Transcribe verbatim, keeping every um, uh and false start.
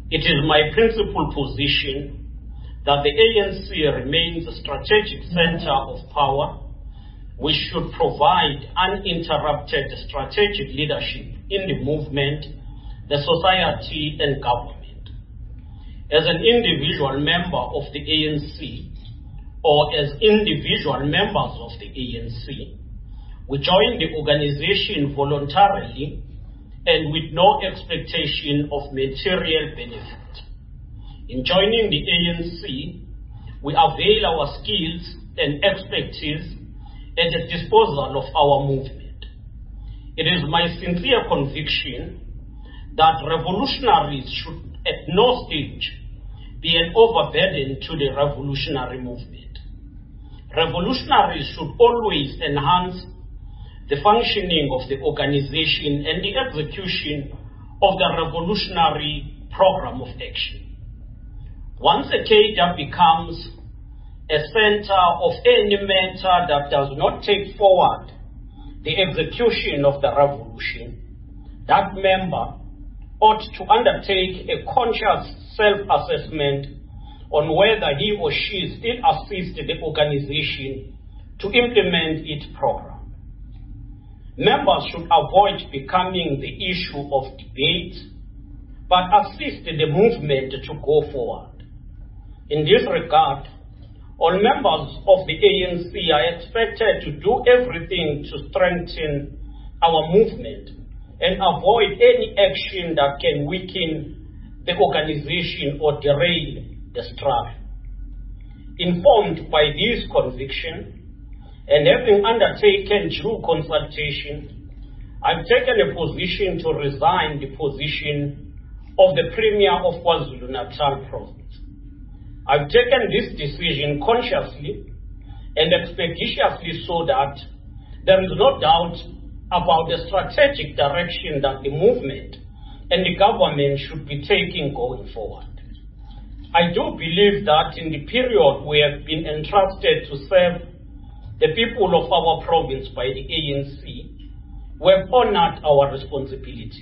It is my principal position that the A N C remains a strategic center of power which should provide uninterrupted strategic leadership in the movement, the society, and government. As an individual member of the A N C, or as individual members of the A N C, we join the organization voluntarily and with no expectation of material benefit. In joining the A N C, we avail our skills and expertise at the disposal of our movement. It is my sincere conviction that revolutionaries should at no stage be an overburden to the revolutionary movement. Revolutionaries should always enhance the functioning of the organization and the execution of the revolutionary program of action. Once a cadre becomes a center of any matter that does not take forward the execution of the revolution, that member ought to undertake a conscious self-assessment on whether he or she still assists the organization to implement its program. Members should avoid becoming the issue of debate, but assist the movement to go forward. In this regard, all members of the A N C are expected to do everything to strengthen our movement and avoid any action that can weaken the organization or derail the struggle. Informed by this conviction, and having undertaken due consultation, I've taken a position to resign the position of the Premier of KwaZulu-Natal Province. I've taken this decision consciously and expeditiously so that there is no doubt about the strategic direction that the movement and the government should be taking going forward. I do believe that in the period we have been entrusted to serve the people of our province by the A N C, we have honored our responsibility.